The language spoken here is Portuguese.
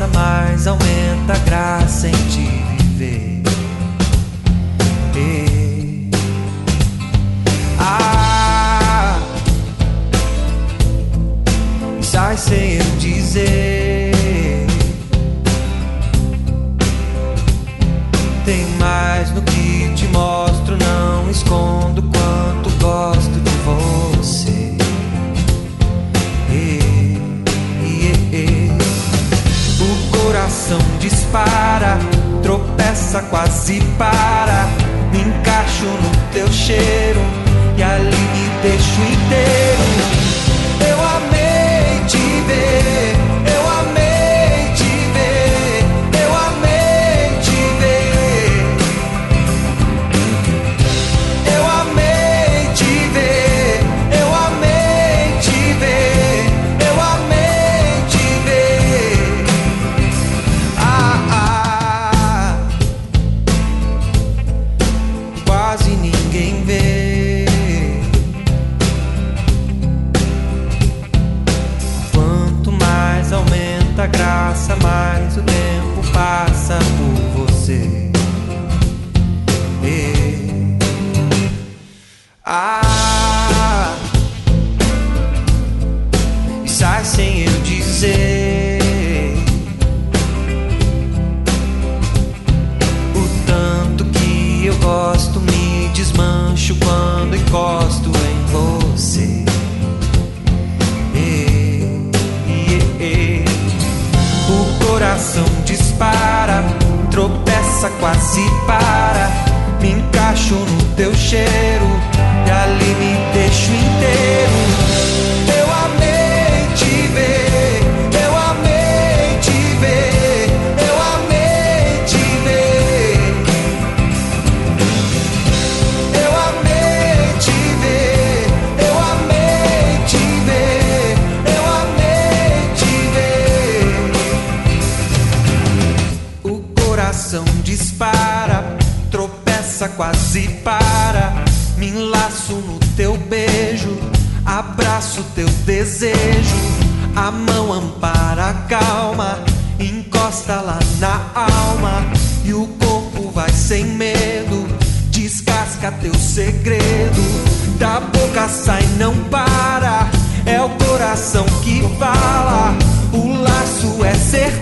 passa, mais aumenta a graça em te viver. Sai sem eu dizer. Tem mais no que te mostro, não escondo quanto gosto de você. O coração dispara, tropeça, quase para. Me encaixo no teu cheiro e ali me deixo inteiro. Eu amei te ver, eu amei te ver, eu amei te ver. Eu amei te ver, eu amei te ver, eu amei te ver. Quase ninguém vê. Quanto mais aumenta a graça, mais o tempo passa por você. E sai sem eu dizer o tanto que eu gosto, me desmancho quando encosto em você. O coração dispara, tropeça, quase para. Me encaixo no teu cheiro e ali me deixo inteiro. Eu amei te ver, eu amei te ver, eu amei te ver. Eu amei te ver, eu amei te ver, eu amei te ver. O coração dispara, tropeça, quase para. Me enlaço no teu beijo, abraço teu desejo. A mão ampara a calma, encosta lá na alma. E o corpo vai sem medo, descasca teu segredo. Da boca sai, não para, é o coração que fala. O laço é certeiro.